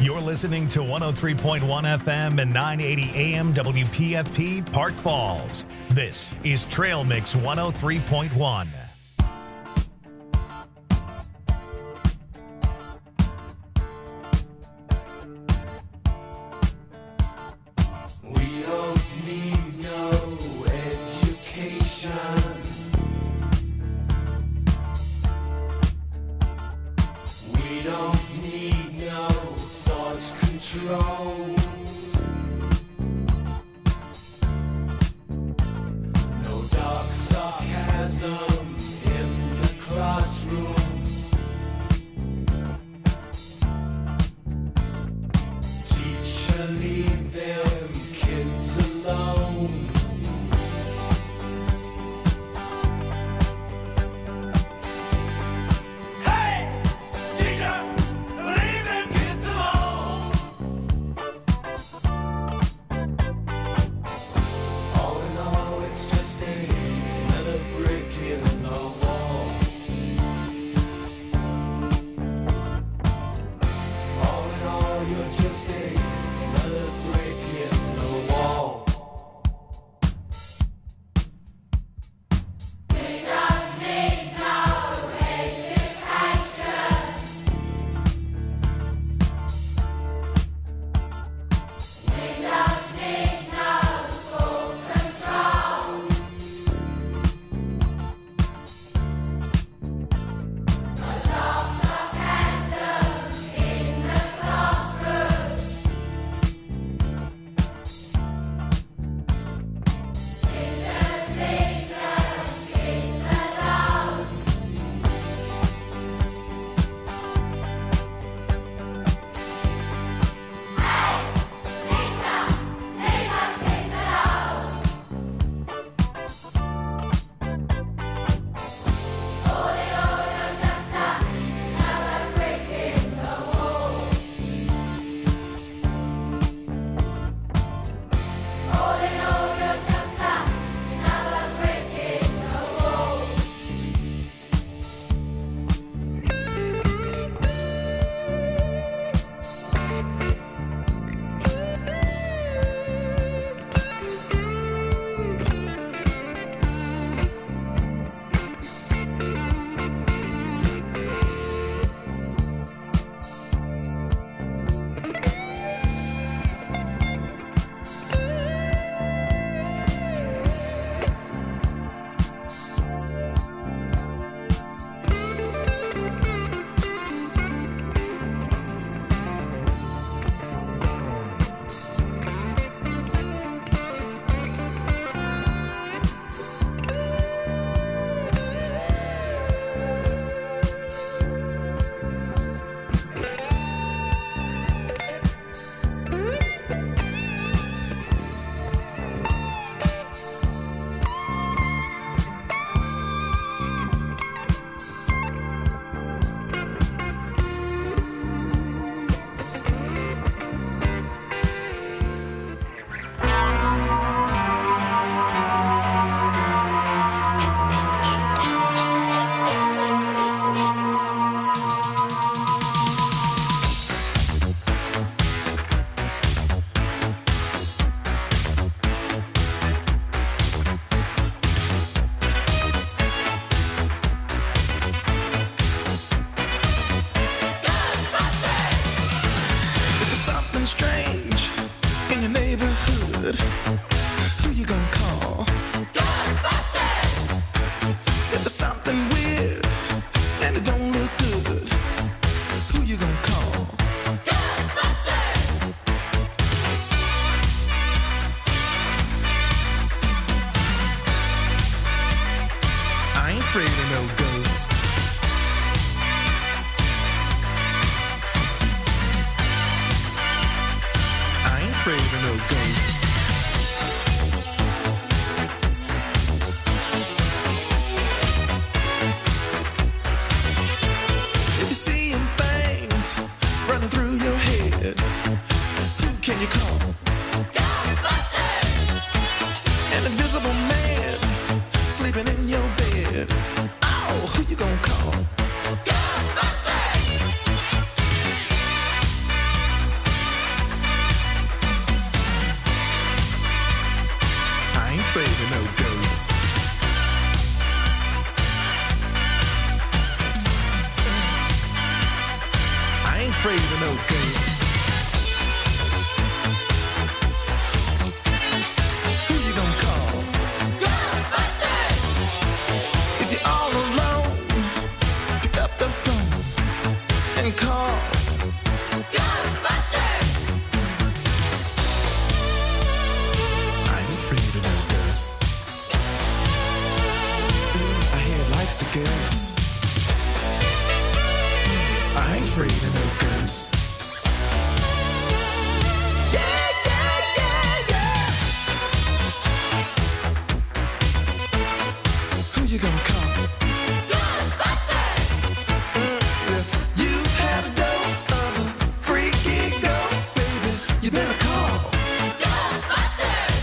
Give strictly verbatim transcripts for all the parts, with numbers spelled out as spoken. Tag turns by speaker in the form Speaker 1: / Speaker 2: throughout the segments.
Speaker 1: You're listening to one oh three point one F M and nine eighty A M W P F P Park Falls. This is Trail Mix one oh three point one.
Speaker 2: afraid of no ghosts. Who you gonna call?
Speaker 3: Ghostbusters!
Speaker 2: If you're all alone, pick up the phone and call
Speaker 3: Ghostbusters!
Speaker 2: I ain't afraid of no ghosts. I hear it likes the girls. I ain't afraid of no ghosts. Yeah, yeah, yeah, yeah. Who you gonna call?
Speaker 3: Ghostbusters!
Speaker 2: If you've had a dose of a freaky ghost, baby, you better call
Speaker 3: Ghostbusters!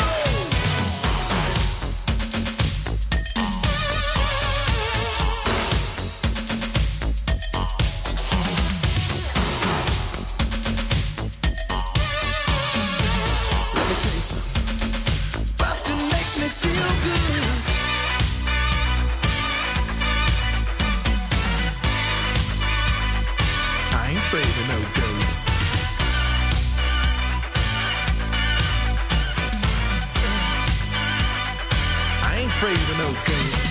Speaker 2: Let me tell you something. Bustin' makes me feel good. I ain't afraid of no ghosts. I ain't afraid of no ghosts.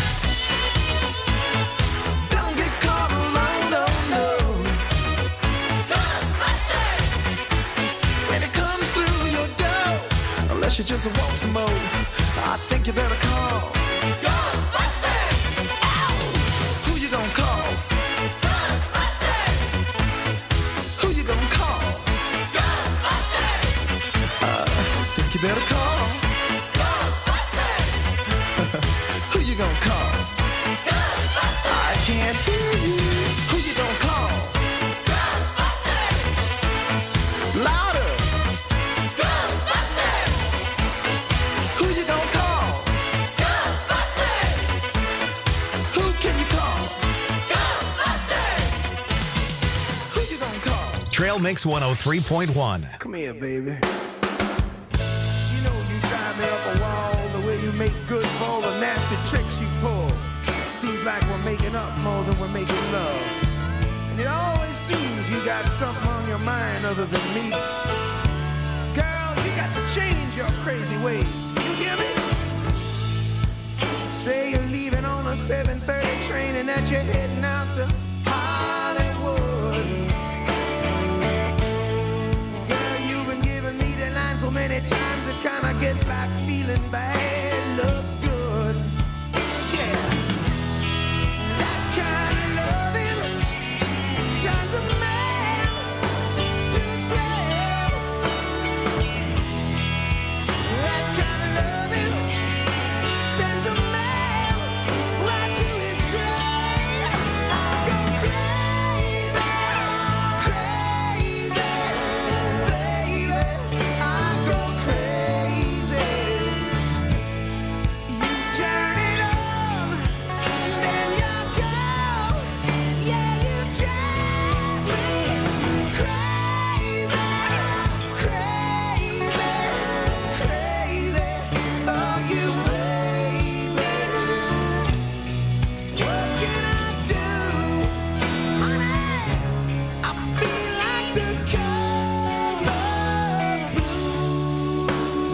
Speaker 2: Don't get caught alone, no, no.
Speaker 3: Ghostbusters!
Speaker 2: When it comes through your door, unless you just want some more, I think you better call.
Speaker 3: Ghostbusters!
Speaker 2: Who you gonna call?
Speaker 3: Ghostbusters!
Speaker 2: Who you gonna call?
Speaker 3: Ghostbusters!
Speaker 2: Think you better call.
Speaker 3: Ghostbusters!
Speaker 2: Who you gonna call?
Speaker 3: Ghostbusters!
Speaker 2: I can't hear you. Who you gonna call?
Speaker 3: Ghostbusters!
Speaker 2: Louder.
Speaker 3: Ghostbusters!
Speaker 2: Who you gonna call?
Speaker 3: Ghostbusters!
Speaker 2: Who can you call?
Speaker 3: Ghostbusters!
Speaker 2: Who you gonna call?
Speaker 1: Trail Mix one oh three point one.
Speaker 2: Come here, baby. You know you drive me up a wall the way you make good for all the nasty tricks you pull. Seems like we're making up more than we're making love. And it always seems you got something on your mind other than me. Girl, you got to change your crazy ways. You hear me? Say you're leaving on a seven thirty train and that you're heading out to Hollywood. Girl, you've been giving me the line so many times it kinda gets like feeling bad looks good. Yeah. That kind of loving turns a man to a slave. That kind of loving sends a man right to his grave. I go crazy, crazy, baby. I go crazy. You turn it on, then you go. Yeah, you drive me crazy, crazy, crazy. Oh, you baby. What can I do, honey? I feel like the color blue.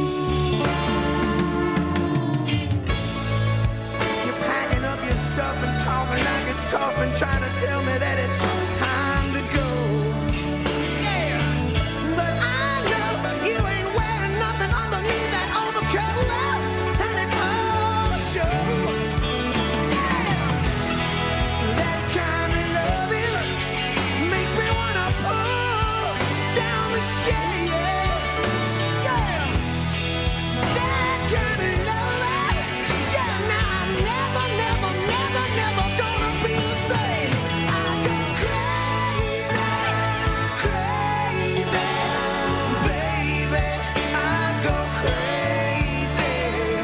Speaker 2: You're packing up your stuff and talking like it's tough and trying to tell me that it's time to go. Yeah, but I know you ain't wearing nothing underneath that overcoat, and it's all show. Yeah, that kind of loving makes me wanna pull down the shade. Yeah, that kind of loving. Yeah, now I'm never, never, never, never gonna be the same. I go crazy, crazy, baby. I go crazy.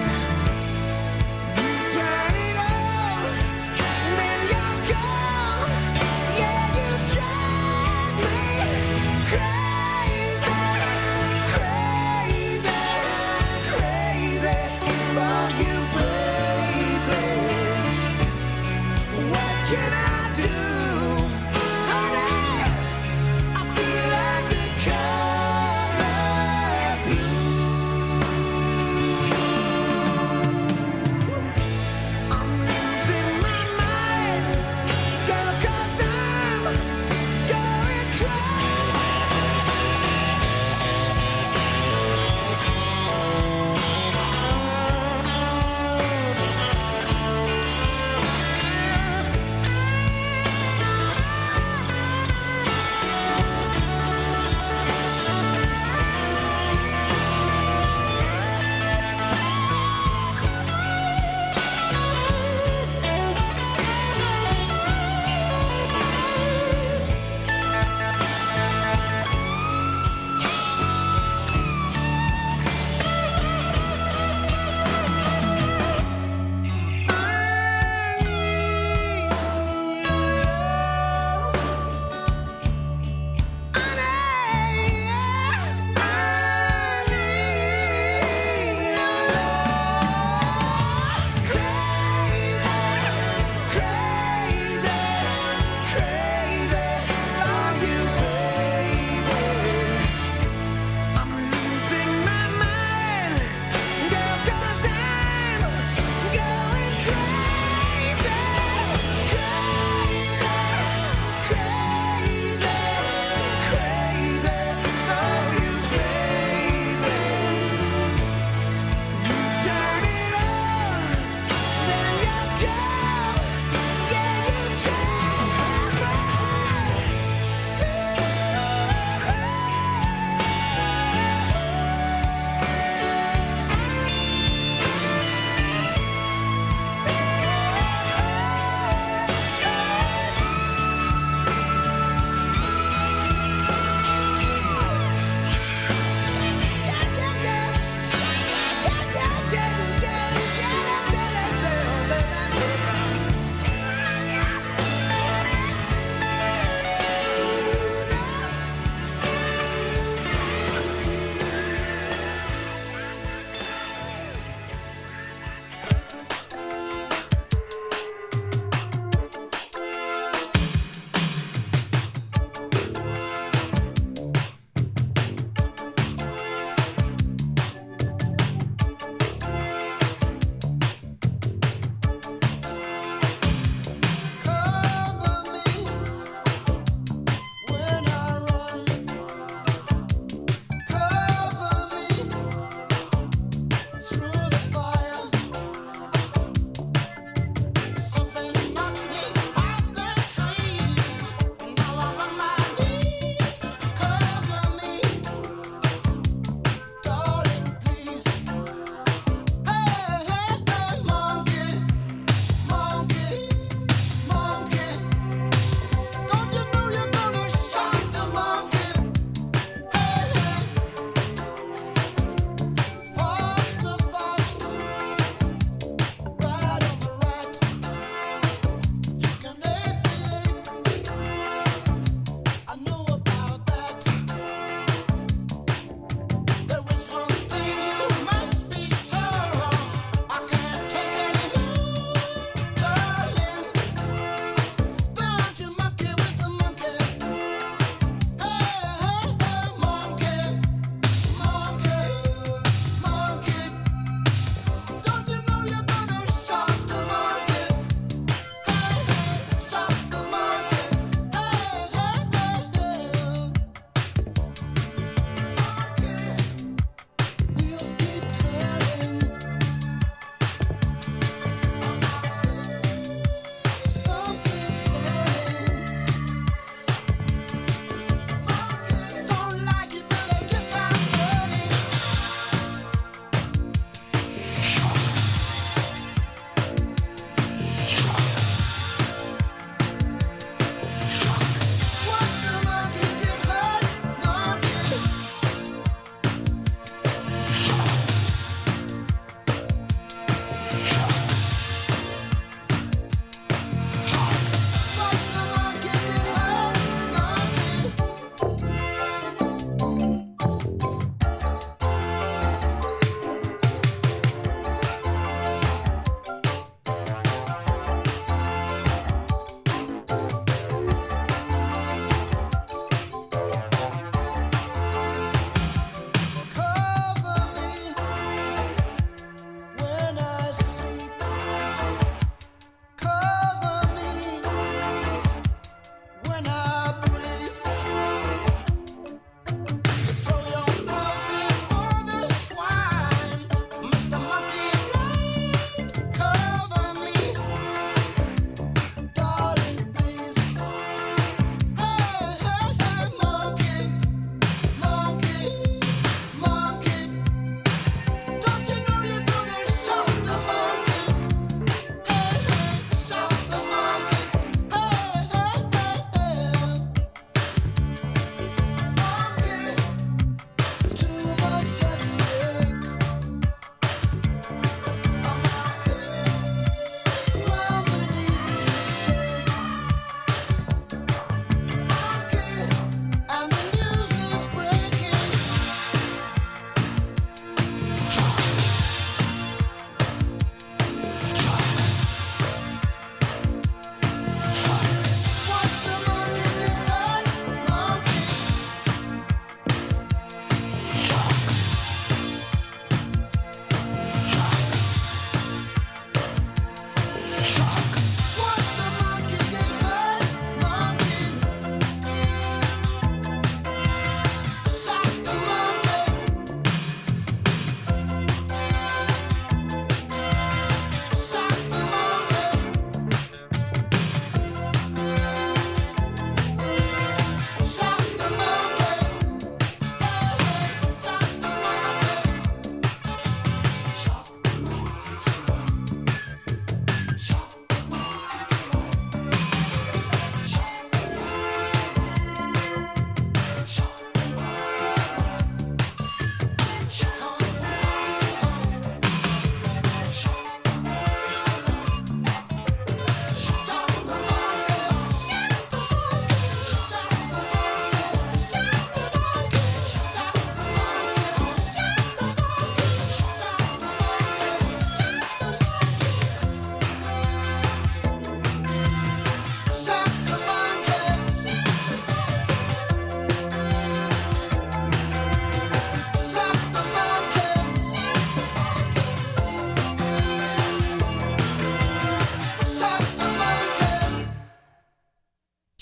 Speaker 2: You turn it on, then you're gone. Yeah, you drive me crazy, crazy, crazy for you, baby. What can I do, honey?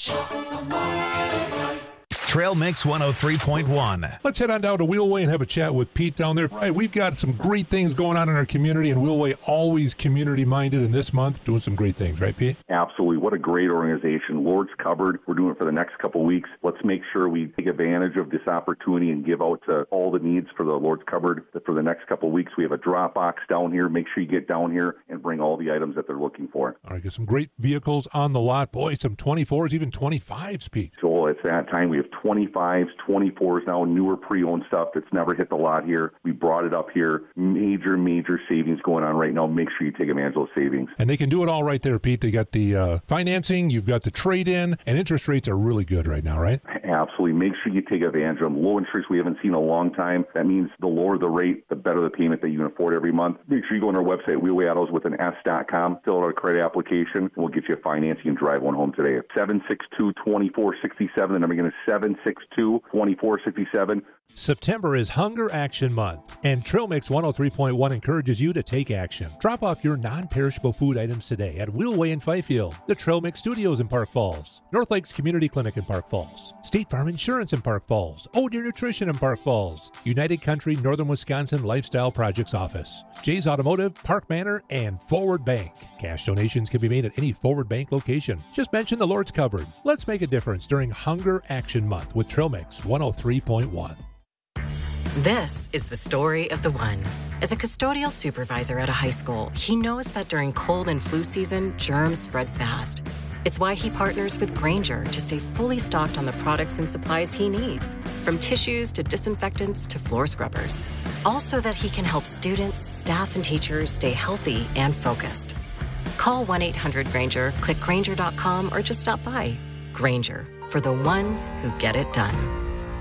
Speaker 1: Trail Mix one oh three point one.
Speaker 4: Let's head on down to Wheelway and have a chat with Pete down there. Right, we've got some great things going on in our community, and Wheelway always community-minded, and this month doing some great things, right, Pete?
Speaker 5: Absolutely. What a great organization. Lord's Cupboard. We're doing it for the next couple of weeks. Let's make sure we take advantage of this opportunity and give out to all the needs for the Lord's Cupboard. For the next couple of weeks, we have a drop box down here. Make sure you get down here and bring all the items that they're looking for.
Speaker 4: All right, got some great vehicles on the lot. Boy, some twenty-fours, even twenty-fives, Pete.
Speaker 5: So it's that time. We have twenty-fives, twenty-fours now, newer pre-owned stuff that's never hit the lot here. We brought it up here. Major, major savings going on right now. Make sure you take advantage of those savings.
Speaker 4: And they can do it all right there, Pete. They got the uh, financing, you've got the trade-in, and interest rates are really good right now, right?
Speaker 5: Absolutely. Make sure you take advantage of them. Low interest we haven't seen in a long time. That means the lower the rate, the better the payment that you can afford every month. Make sure you go on our website, wheelway autos with an S dot com, fill out a credit application, and we'll get you a financing and drive one home today. seven six two, two four six seven. The number again is seven six two, two four six seven.
Speaker 4: September is Hunger Action Month, and Trail Mix one oh three point one encourages you to take action. Drop off your non-perishable food items today at Wheelway in Fifield, the Trail Mix Studios in Park Falls, North Lakes Community Clinic in Park Falls, State Farm Insurance in Park Falls, Oh Deer Nutrition in Park Falls, United Country Northern Wisconsin Lifestyle Projects Office, Jay's Automotive, Park Manor, and Forward Bank. Cash donations can be made at any Forward Bank location. Just mention the Lord's Cupboard. Let's make a difference during Hunger Action Month with Trail Mix one oh three point one.
Speaker 6: This is the story of the one. As a custodial supervisor at a high school, he knows that during cold and flu season, germs spread fast. It's why he partners with Grainger to stay fully stocked on the products and supplies he needs, from tissues to disinfectants to floor scrubbers. All so that he can help students, staff, and teachers stay healthy and focused. Call one eight hundred Grainger, click Grainger dot com, or just stop by. Grainger, for the ones who get it done.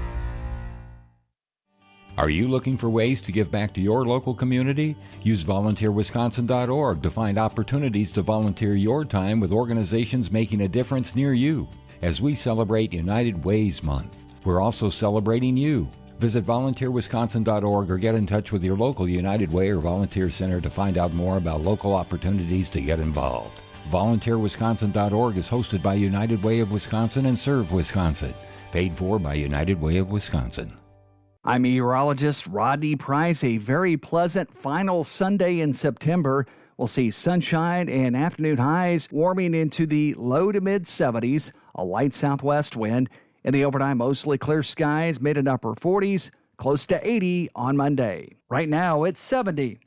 Speaker 7: Are you looking for ways to give back to your local community? Use volunteer wisconsin dot org to find opportunities to volunteer your time with organizations making a difference near you. As we celebrate United Ways Month, we're also celebrating you. Visit volunteer wisconsin dot org or get in touch with your local United Way or Volunteer Center to find out more about local opportunities to get involved. volunteer wisconsin dot org is hosted by United Way of Wisconsin and Serve Wisconsin. Paid for by United Way of Wisconsin.
Speaker 8: I'm meteorologist Rodney Price. A very pleasant final Sunday in September. We'll see sunshine and afternoon highs warming into the low to mid seventies, a light southwest wind. In the overnight, mostly clear skies, mid and upper forties, close to eighty on Monday. Right now, it's seventy.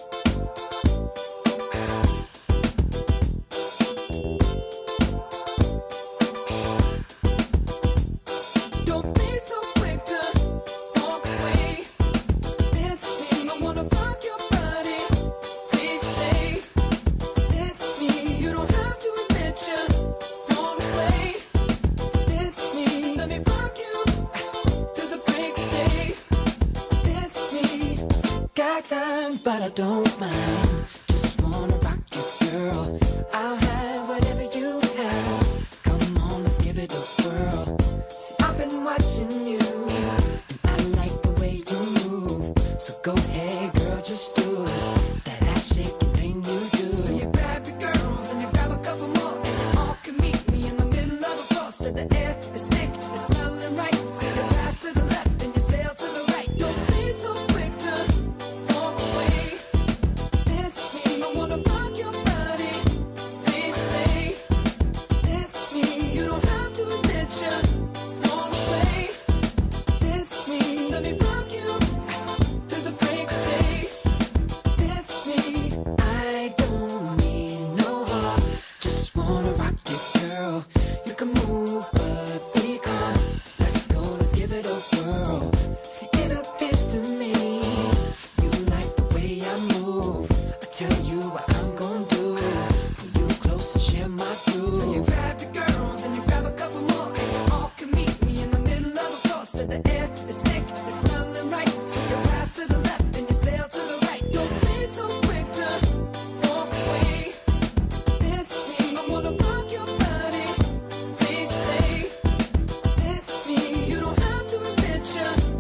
Speaker 2: But I don't mind. Just wanna rock you, girl. I'll have whatever you have. Come on, let's give it a whirl. See, I've been watching you, and I like the way you move. So go ahead, girl, just do it. That ass shaking thing you do. So you grab your girls and you grab a couple more, and you all can meet me in the middle of the floor. So the air is thick, it's smelling right. So you pass to the left and you sail to the right. Don't be so quick to walk away. You don't have to admit you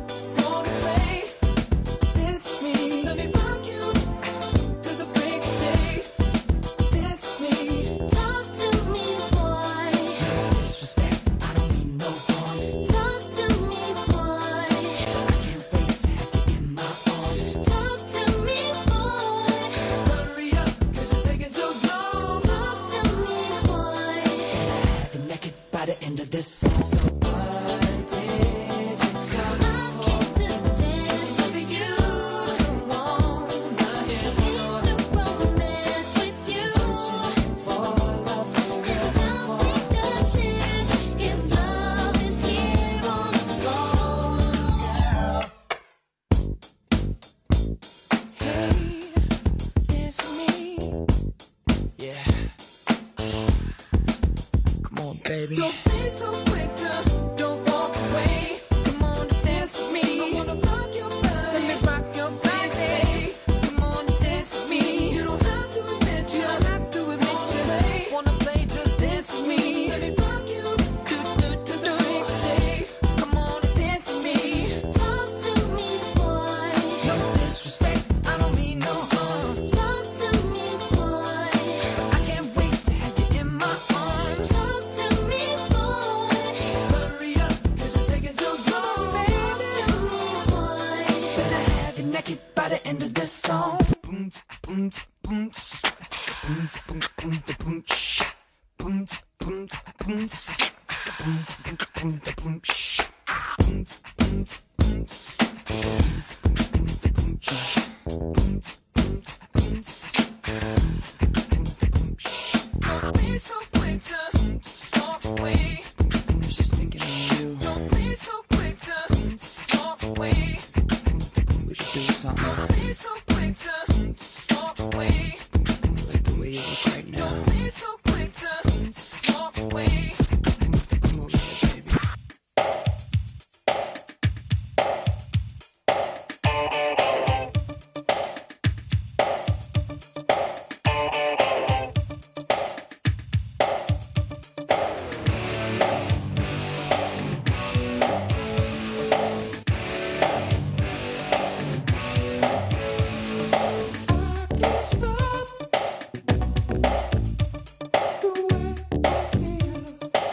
Speaker 2: end of this song. So what did you come for? I came to dance with you. Wanna hear more. Came to romance with you. Searching for love for
Speaker 3: And I'll take a chance if love is here on the floor.
Speaker 2: Hey, dance with me. Yeah. Come on, baby. Don't be so quick to don't walk away. Come on, dance with me. I wanna rock your body. Let me rock your body. Come on, dance with me. You don't have to admit you. don't have to admit you. Wanna play, just dance with me. Let me rock you. Do, do, do, do, today. Come on, dance with me.
Speaker 3: Talk to me, boy.
Speaker 2: No disrespect, I don't mean no harm.
Speaker 3: Talk to me, boy.
Speaker 2: I can't wait to have you in my arms.
Speaker 3: Talk to me, boy.
Speaker 2: Hurry up, cause you're taking too long,
Speaker 3: Talk
Speaker 2: baby.
Speaker 3: to me, boy.
Speaker 2: Better have you naked by the end of this song. Boom, boom, boom, boom, boom, boom, boom, boom, sh- boom, boom, boom, s- boom, boom, boom, boom, sh- boom, boom, boom, s- boom, boom, boom, sh- boom, boom, boom, s- boom, boom, sh- Don't be so quick to walk away. She's thinking of you. Don't be so quick to walk away. We could do something. Don't be so quick to walk away. I like the way you look right now. Don't be so quick to walk away. Come over here, baby. Can't stop the way I feel.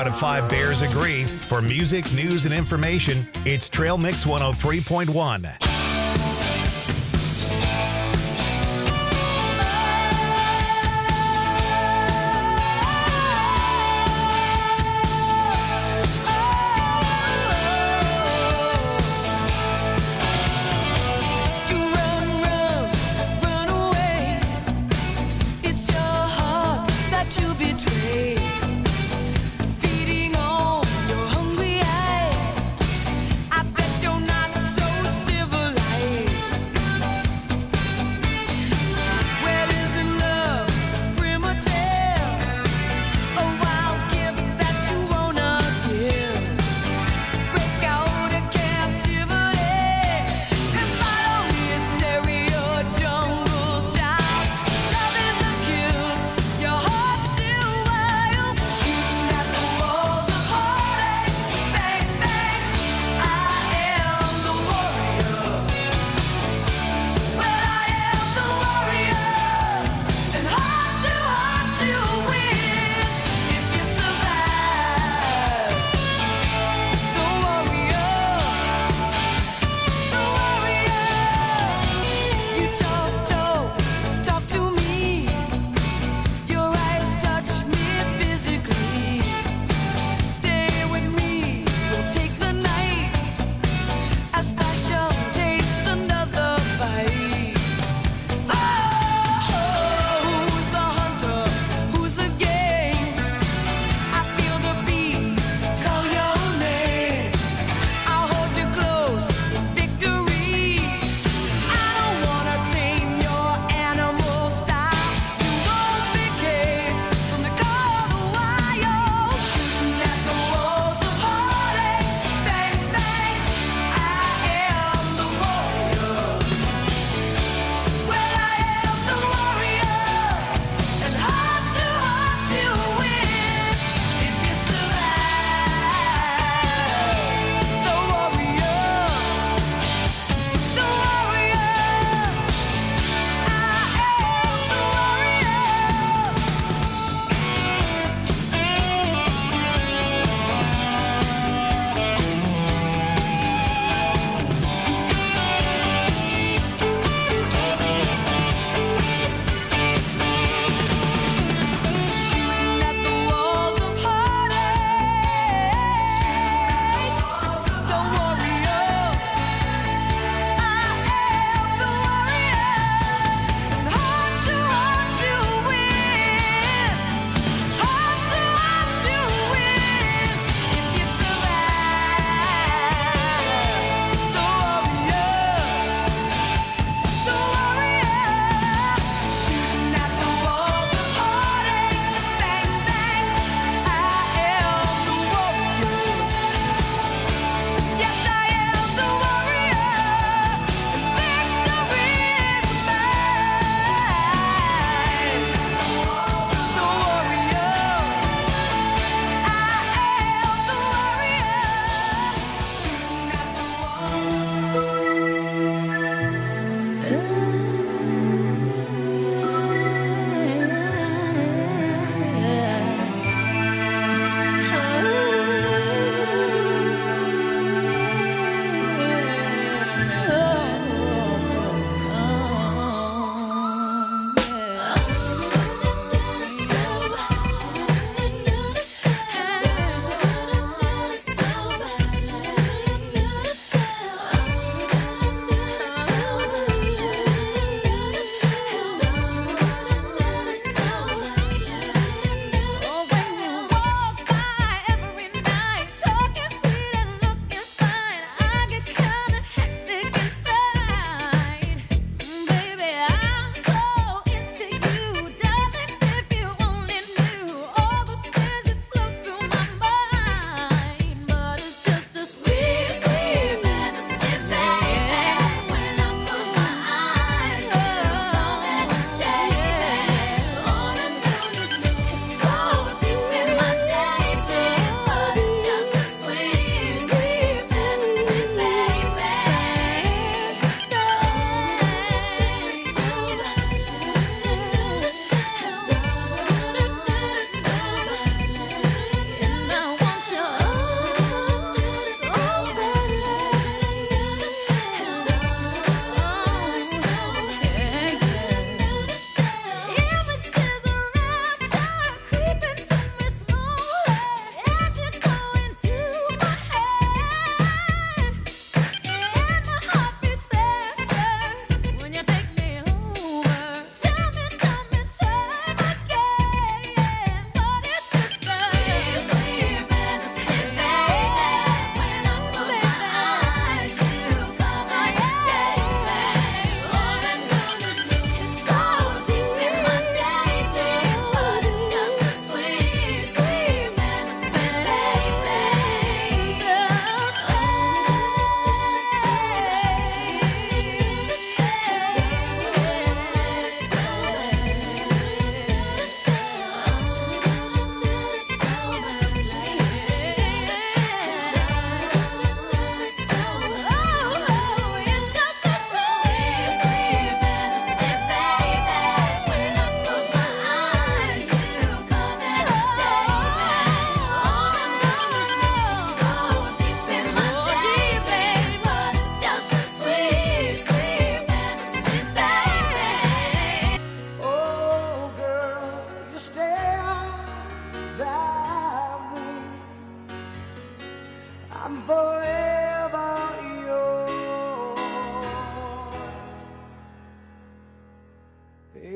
Speaker 1: out of five Bears agree. For music, news, and information, it's Trail Mix one oh three point one.
Speaker 3: Feeding on your hungry eyes. I bet you're not so civil.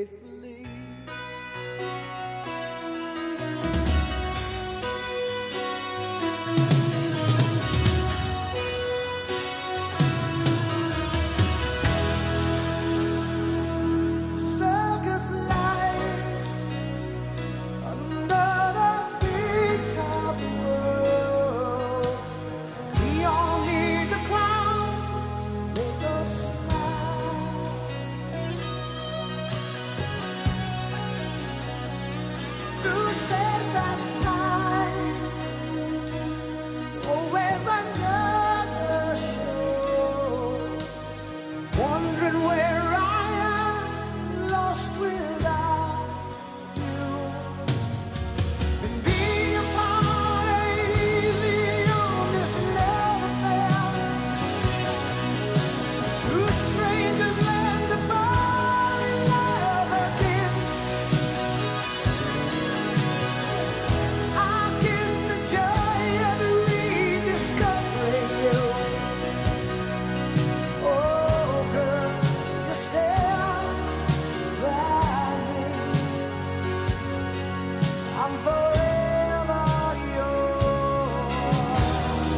Speaker 2: faithfully. Circus life under the big top world. We all need the clowns to make us smile. Through space and time, always another show. Wondering where I am, lost without you. And being apart ain't easy on this love affair. Two strangers learn to fall in love again. I get the joy of rediscovering you. Oh, girl, you're still by me. I'm forever yours.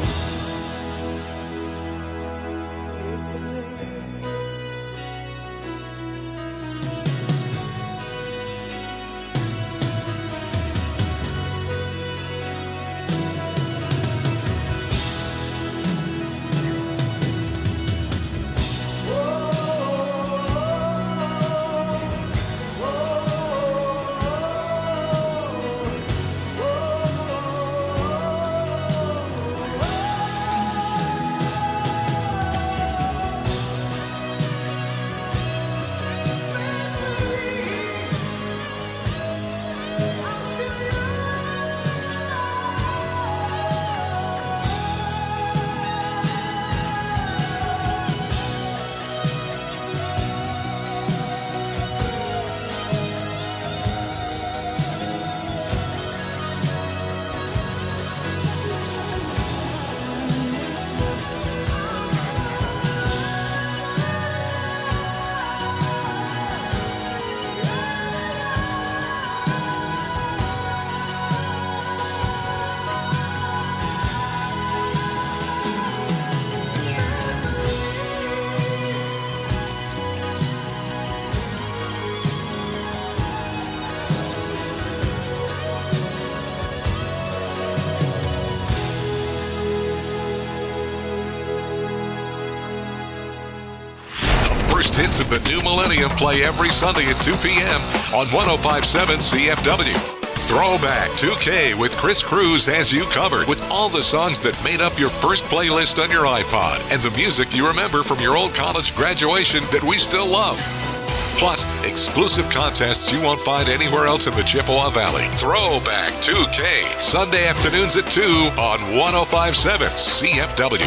Speaker 2: Faithfully. I'm still
Speaker 9: First hits of the new millennium play every Sunday at two p.m. on one oh five point seven C F W. Throwback two K with Chris Cruz has you covered with all the songs that made up your first playlist on your iPod and the music you remember from your old college graduation that we still love. Plus, exclusive contests you won't find anywhere else in the Chippewa Valley. Throwback two K, Sunday afternoons at two on one oh five point seven C F W.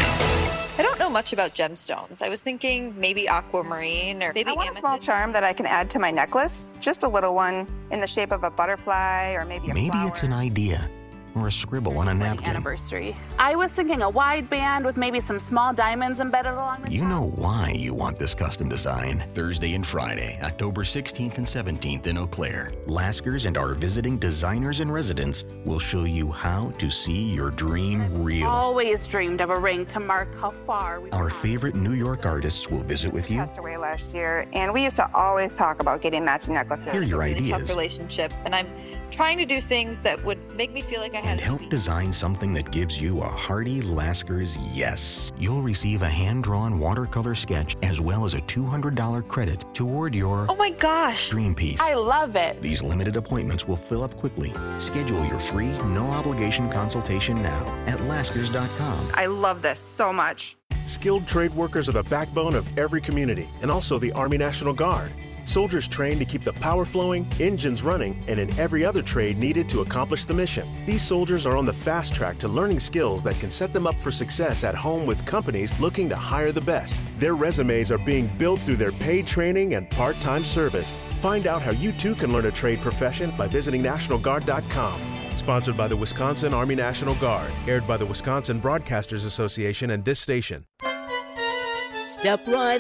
Speaker 10: I don't know much about gemstones. I was thinking maybe aquamarine or maybe
Speaker 11: I want
Speaker 10: amethyst.
Speaker 11: a small charm that I can add to my necklace. Just a little one in the shape of a butterfly or maybe a
Speaker 12: Maybe
Speaker 11: flower.
Speaker 12: it's an idea or a scribble on a napkin.
Speaker 13: Anniversary. I was thinking a wide band with maybe some small diamonds embedded along the
Speaker 12: You know why you want this custom design. Thursday and Friday, October sixteenth and seventeenth in Eau Claire. Laskers and our visiting designers and residents will show you how to see your dream real.
Speaker 13: Always dreamed of a ring to mark how far we've
Speaker 12: Our
Speaker 13: come.
Speaker 12: favorite New York artists will visit with you.
Speaker 11: Passed away last year, and we used to always talk about getting matching necklaces.
Speaker 12: Hear your
Speaker 10: It's a really tough
Speaker 12: ideas
Speaker 10: relationship, and I'm trying to do things that would make me feel like I had
Speaker 12: and
Speaker 10: a
Speaker 12: help
Speaker 10: baby.
Speaker 12: design something that gives you a hearty Laskers yes. You'll receive a hand-drawn watercolor sketch as well as a two hundred dollars credit toward your
Speaker 10: Oh my gosh!
Speaker 12: dream piece.
Speaker 13: I love it.
Speaker 12: These limited appointments will fill up quickly. Schedule your free, no-obligation consultation now at laskers dot com.
Speaker 11: I love this so much.
Speaker 14: Skilled trade workers are the backbone of every community and also the Army National Guard. Soldiers trained to keep the power flowing, engines running, and in every other trade needed to accomplish the mission. These soldiers are on the fast track to learning skills that can set them up for success at home with companies looking to hire the best. Their resumes are being built through their paid training and part-time service. Find out how you too can learn a trade profession by visiting national guard dot com. Sponsored by the Wisconsin Army National Guard. Aired by the Wisconsin Broadcasters Association and this station.
Speaker 15: Step right up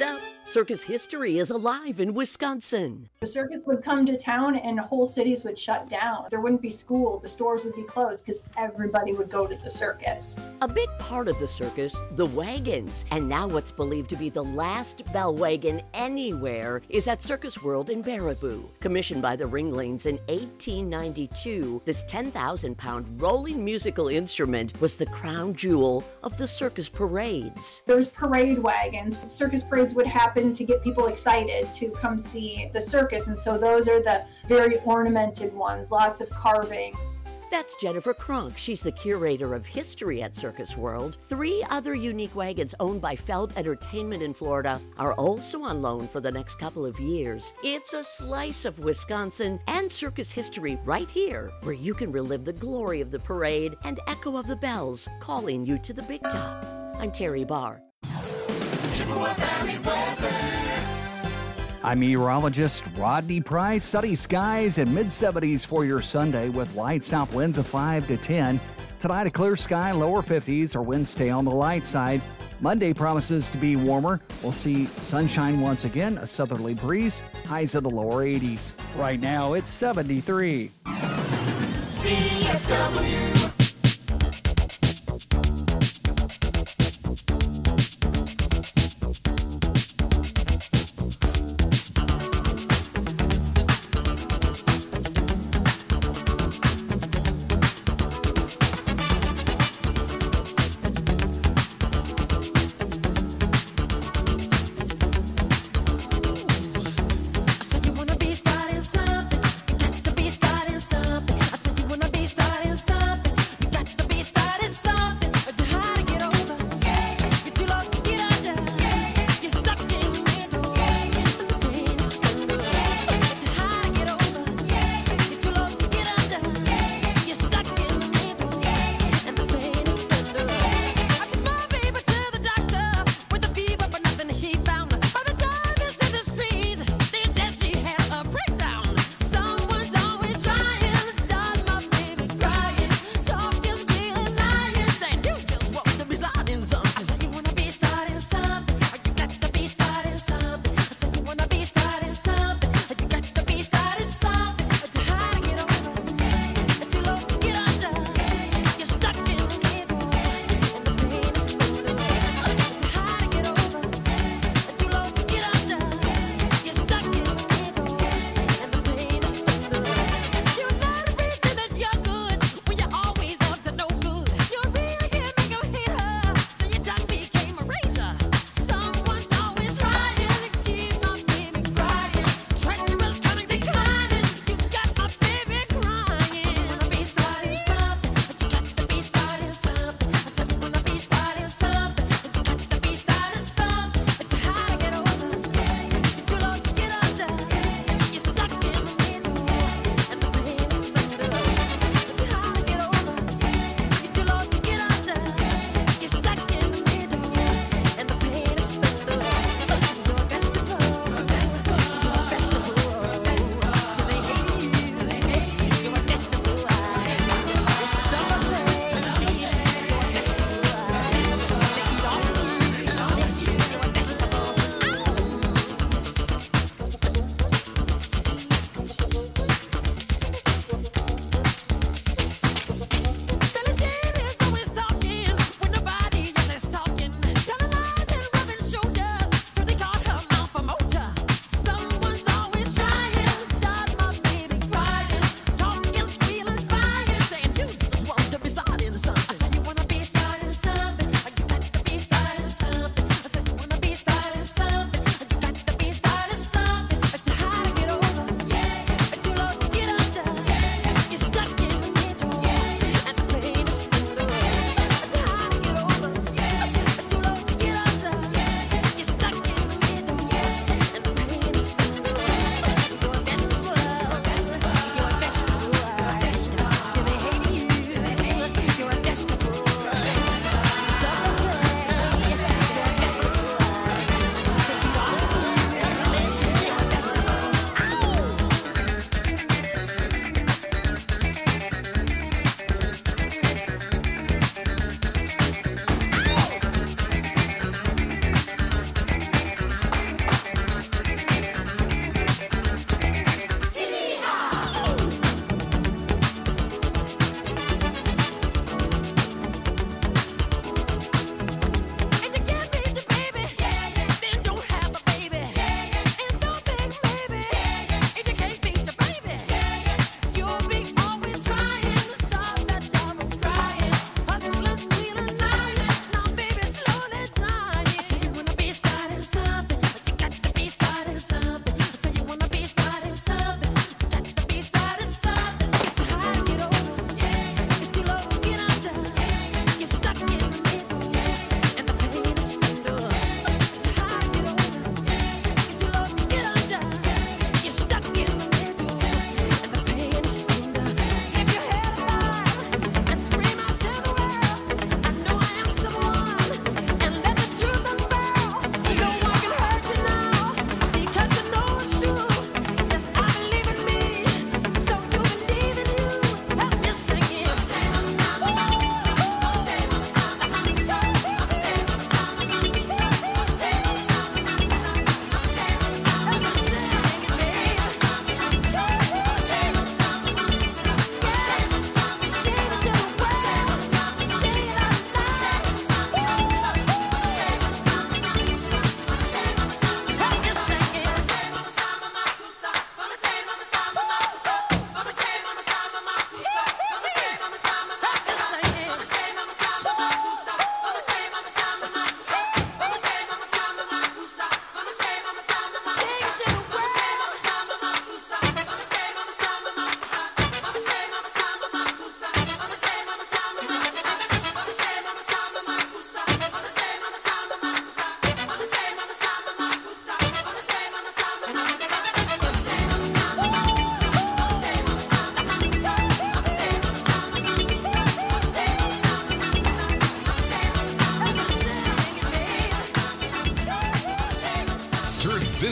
Speaker 15: Circus history is alive in Wisconsin.
Speaker 16: The circus would come to town and whole cities would shut down. There wouldn't be school, the stores would be closed because everybody would go to the circus.
Speaker 15: A big part of the circus, the wagons, and now what's believed to be the last bell wagon anywhere is at Circus World in Baraboo. Commissioned by the Ringlings in eighteen ninety-two, this ten thousand pound rolling musical instrument was the crown jewel of the circus parades.
Speaker 16: There's parade wagons. Circus parades would happen to get people excited to come see the circus, and so those are the very ornamented ones, lots of carving.
Speaker 15: That's Jennifer Kronk. She's the curator of history at Circus World. Three other unique wagons owned by Feld Entertainment in Florida are also on loan for the next couple of years. It's a slice of Wisconsin and circus history right here, where you can relive the glory of the parade and echo of the bells calling you to the big top. I'm Terry Barr.
Speaker 2: Chippewa Valley weather.
Speaker 8: I'm meteorologist Rodney Price. Sunny skies and mid seventies for your Sunday with light south winds of five to ten. Tonight, a clear sky, lower fifties, or winds stay on the light side. Monday promises to be warmer. We'll see sunshine once again, a southerly breeze, highs in the lower eighties. Right now, it's seventy-three.
Speaker 2: C F W.
Speaker 3: Something. I said you wanna be starting something.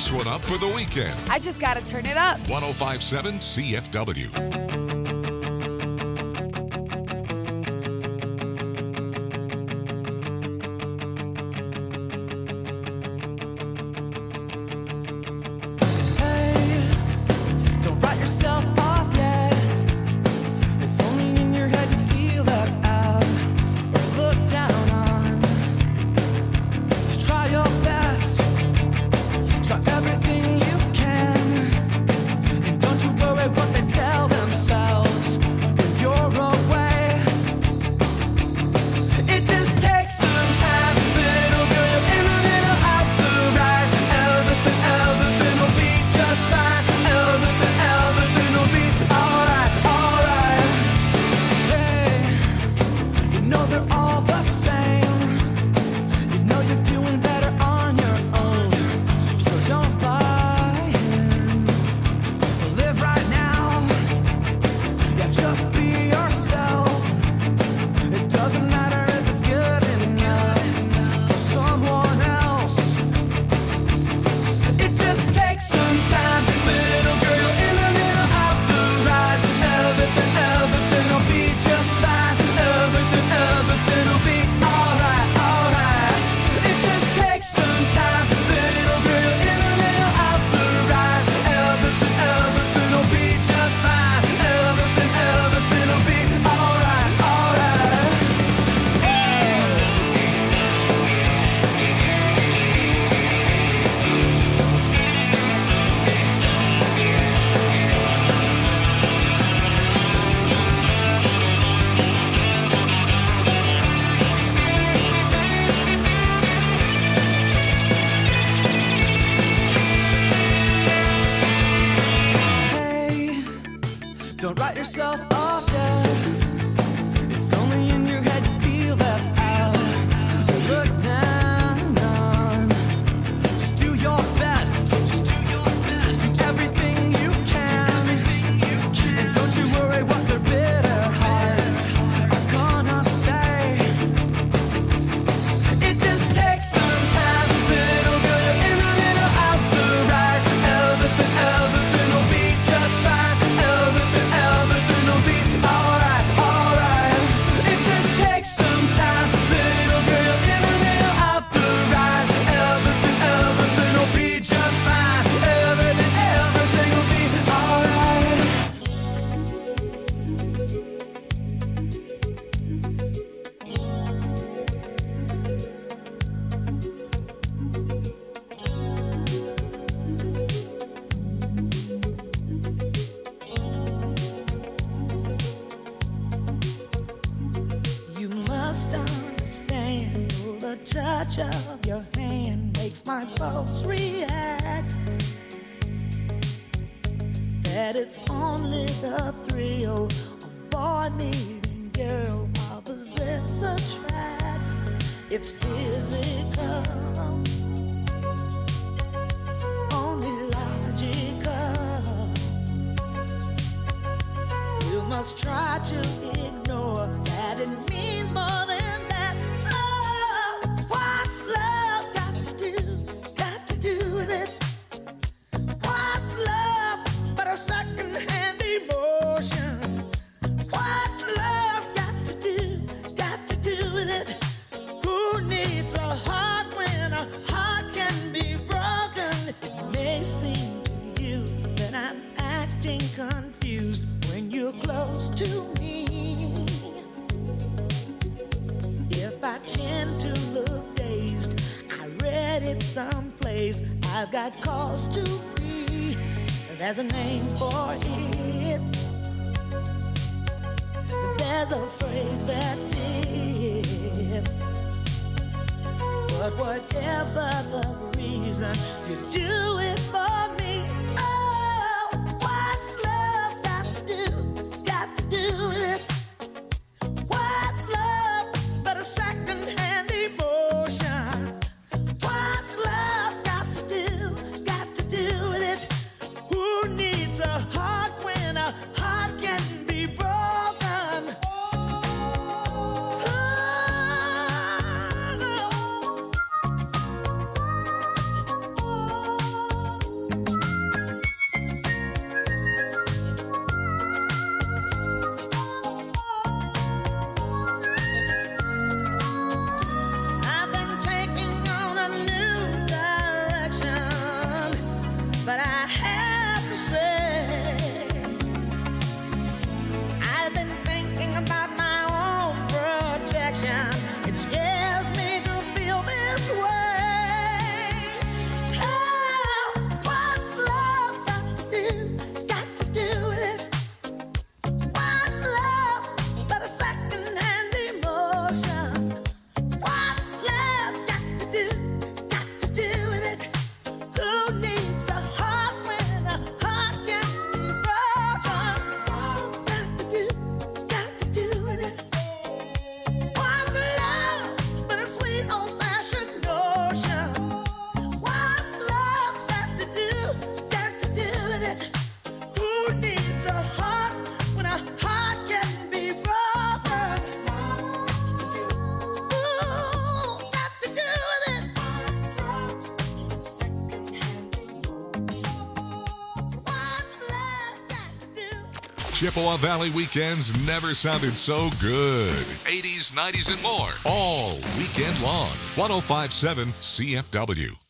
Speaker 9: this one up for the weekend.
Speaker 17: I just gotta turn it up.
Speaker 9: one oh five point seven C F W.
Speaker 2: Don't write yourself off yet. It's only in your head you feel left out or looked down on. Just try your best. Try everything you can. And don't you worry what they tell themselves when you're away. It just takes some time, little girl. You're in a little out the right. Everything, everything will be just fine. Everything, everything will be alright, alright. Hey, you know they're all the same. You know you're doing better on your own. So don't buy in. Live right now. Yeah, just be yourself. It doesn't matter if it's good enough for someone else. It just takes some time, little girl. You're in a little out the right. Everything, everything will be just fine. Everything, everything will be alright, alright. It just takes some time, little girl. You're in a little out the right. Everything, everything will be just fine. Everything, everything will be alright, alright. Hey, don't write yourself off yet. It's only in your head you feel left out or looked down on. Just do your best. Do everything you can. And don't you worry what their bitter hearts are gonna say. It just takes some time, little girl. You're in a little out the right. Everything, everything will be just fine. Everything, everything will be alright, alright. It just takes some time, little girl. You're in a little out the right. Everything, everything will be just fine. Everything, everything will be alright. You must understand the touch of your hand makes my pulse react. That it's only the thrill of boy meeting girl, opposites attract. It's physical, only logical. You must try to ignore that it means more than that. Oh, what's love got to do? Got to do with it. What's love but a second-hand emotion? What's love got to do? Got to do with it. Who needs a heart when a heart can be broken? It may seem to you that I'm acting confused when you're close to me. If I tend to look dazed, I read it someplace. I've got cause to be. There's a name for it. There's a phrase that fits. But whatever the reason, you do it for me. Oh, what's love got to do? It's got to do with it. What's love but a second-hand emotion? What's love got to do? Got to do with it. Who needs a heart when a heart can be broken? Oh,
Speaker 9: Chippewa Valley weekends never sounded so good. eighties, nineties, and more. All weekend long. one oh five point seven C F W.